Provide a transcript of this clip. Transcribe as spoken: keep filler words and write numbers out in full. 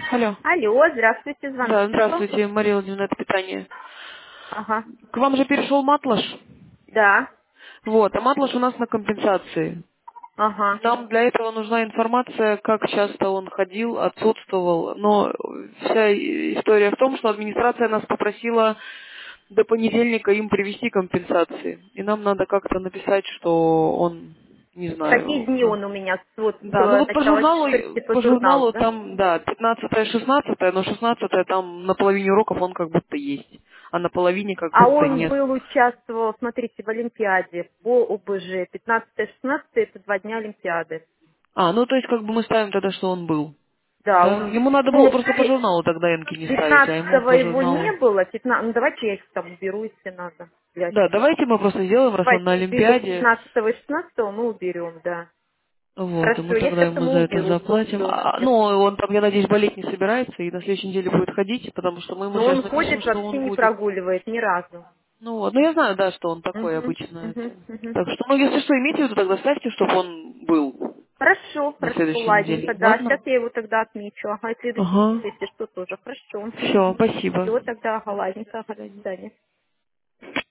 Алло. Алло, здравствуйте, звонок Да, пришел. здравствуйте, Мария Владимировна, это питание. Ага. К вам же перешел Матлаш. Да. Вот, а Матлаш у нас на компенсации. Ага. Нам для этого нужна информация, как часто он ходил, отсутствовал. Но вся история в том, что администрация нас попросила до понедельника им привести компенсации. И нам надо как-то написать, что он, не Какие знаю, дни ну, он у меня с, вот, с да, ну вот по начала журналу, четырнадцати по по журналу, журналу да? там, да, пятнадцатое, шестнадцатое, но шестнадцатое там на половине уроков он как будто есть, а на половине как А будто он нет. был, участвовал, смотрите, в Олимпиаде по О Б Ж. пятнадцатое-шестнадцатое это два дня Олимпиады. А, ну то есть как бы мы ставим тогда, что он был. Да, Да? он, Ему надо было ну, просто по пе- журналу тогда энки не ставить, а ему пятнадцатого по его журналу. не было, пятнадцатого, ну давайте я их там уберу, если надо, для Да, отчета. давайте мы просто сделаем, раз он на Давайте уберу Олимпиаде, пятнадцатого и шестнадцатого мы уберем, да. вот, и Хорошо, мы я тогда сейчас ему ему за это уберу заплатим. А, ну, полностью. он там, я надеюсь, болеть не собирается и на следующей неделе будет ходить, потому что мы ему Но сейчас он напишем, ходит, что вообще он не будет. прогуливает ни разу. Ну вот, ну я знаю, да, что он такой Мгм, обычно. мгм, Это. мгм. Так что, ну если что, имейте в виду, тогда ставьте, чтобы он был Хорошо, на хорошо, следующей ладненько, неделе. да. Сейчас Ладно? я его тогда отмечу. Ага, и следующий месяц, Ага. если что, тоже. Хорошо. Все, спасибо. Все, тогда, ага, До ладненько, ага, до свидания. свидания.